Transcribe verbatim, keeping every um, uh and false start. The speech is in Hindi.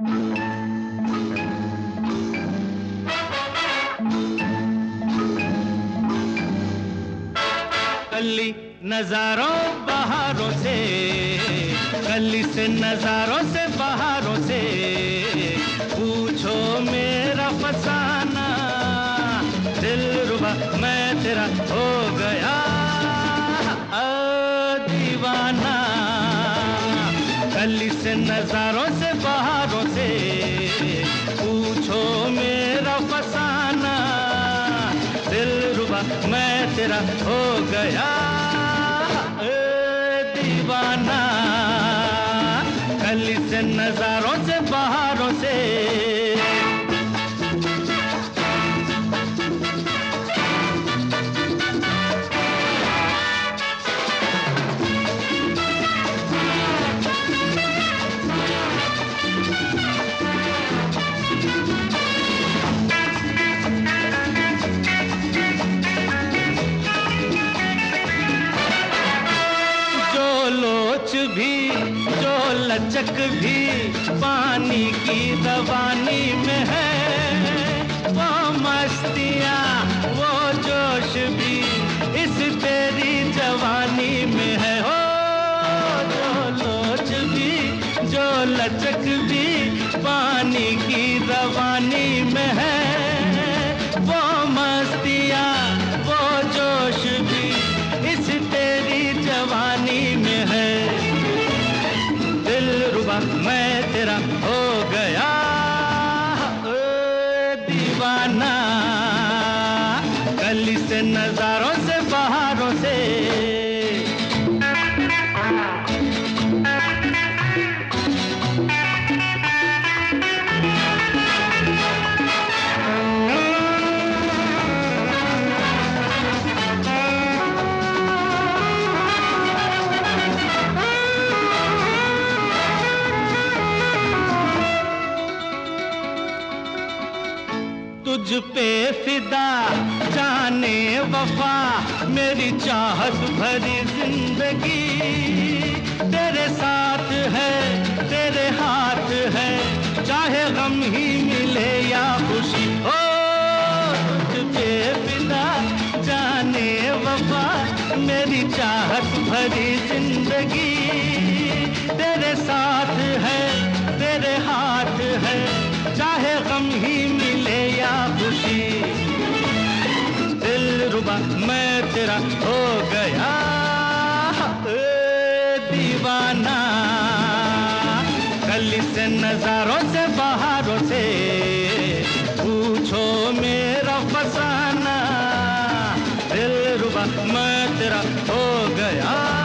कली नजारों बहारों से, कली से नजारों से बहारों से पूछो मेरा फसाना, दिलरुबा मैं तेरा हो गया दीवाना। कली से नजारों से बहारों से पूछो मेरा फसाना, दिलरुबा मैं तेरा हो गया दीवाना। कली से नजारों से बहारों से। भी जो लचक भी पानी की रवानी में है, वो मस्तियाँ वो जोश भी इस तेरी जवानी में है। हो जो लोच भी जो लचक भी पानी की रवानी में है, वो मस्तियाँ वो जोश भी इस तेरी जवानी में है। मैं तेरा हो गया दीवाना। कली से नजारों से बहारों से। तुझ पे फिदा जाने वफा मेरी चाहत भरी जिंदगी, तेरे साथ है तेरे हाथ है, चाहे गम ही मिले या खुशी। ओ तुझ पे फिदा जाने वफा मेरी चाहत भरी जिंदगी, तेरे साथ है तेरे हाथ है, चाहे गम ही मिले या खुशी। दिलरुबा मैं तेरा हो गया दीवाना। कली से नजारों से बहारों से पूछो मेरा फसाना, दिलरुबा मैं तेरा हो गया।